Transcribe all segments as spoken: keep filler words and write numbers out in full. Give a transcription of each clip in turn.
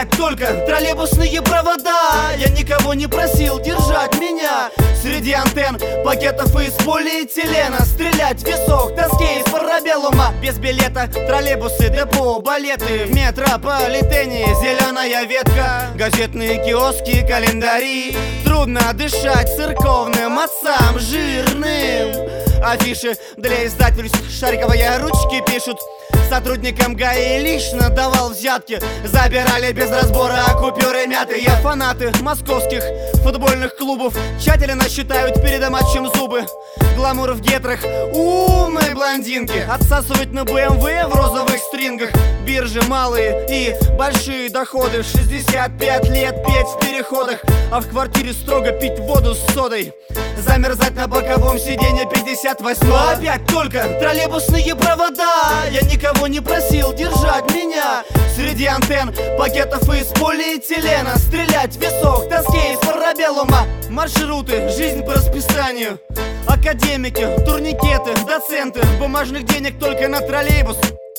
опять только троллейбусные провода. Я никого не просил держать меня среди антенн, пакетов из полиэтилена. Стрелять в висок, доске из парабеллума. Без билета троллейбусы, депо, балеты. В метрополитене зеленая ветка, газетные киоски, календари. Трудно дышать церковным отцам жирным. Афиши для издательств шариковые ручки пишут. Сотрудникам ГАИ лично давал взятки. Забирали без разбора купюры мятые. Фанаты московских футбольных клубов тщательно считают перед матчем зубы. Гламур в гетрах, умные блондинки отсасывать на бэ эм вэ в розовых стрингах. Биржи малые и большие доходы. шестьдесят пять лет петь в переходах, а в квартире строго пить воду с содой. Замерзать на боковом сиденье пятьдесят восьмого. Опять только троллейбусные провода. Я никого не просил держать меня среди антенн, пакетов из полиэтилена. Стрелять в висок, доске из парабеллума. Маршруты, жизнь по расписанию. Академики, турникеты, доценты. Бумажных денег только на троллейбус.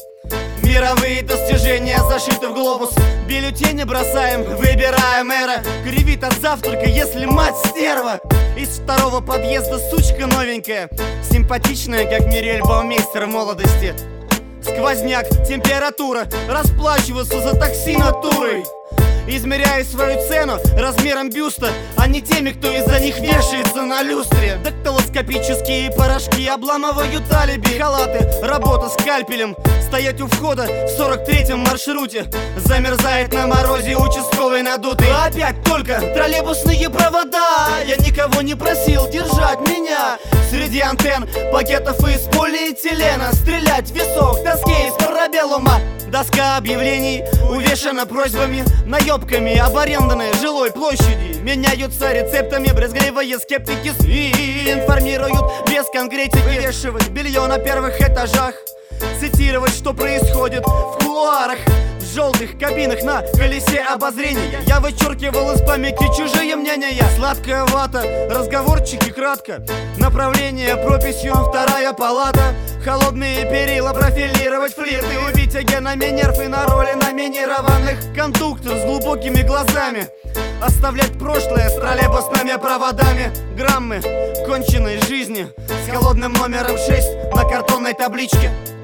Мировые достижения зашиты в глобус. Бюллетени бросаем, выбираем мэра. Кривит от завтрака, если мать стерва. Из второго подъезда сучка новенькая, симпатичная, как Мирель Баумейстер в молодости. Сквозняк, температура, расплачиваться за такси натурой. Измеряя свою цену размером бюста, а не теми, кто из-за них вешается на люстре. Дактилоскопические порошки обламывают алиби. Халаты, работа скальпелем. Стоять у входа в сорок третьем маршруте. Замерзает на морозе участковый надутый. Опять только троллейбусные провода. Я никого не просил держать меня среди антенн, пакетов из полиэтилена. Стрелять в висок, доске из парабеллума. Доска объявлений увешана просьбами, наебками об арендованной жилой площади. Меняются рецептами брезгливые скептики и информируют без конкретики. Вывешивать белье на первых этажах, цитировать, что происходит в кулуарах, в желтых кабинах на колесе обозрения. Я вычеркивал из памяти чужие мнения. Сладкая вата, разговорчики кратко. Направление прописью вторая палата. Холодные перила, профилировать флирты. Убить генами нервы на роли номинированных. Кондуктор с глубокими глазами. Оставлять прошлое с троллейбусными проводами. Граммы конченной жизни с холодным номером шесть на картонной табличке.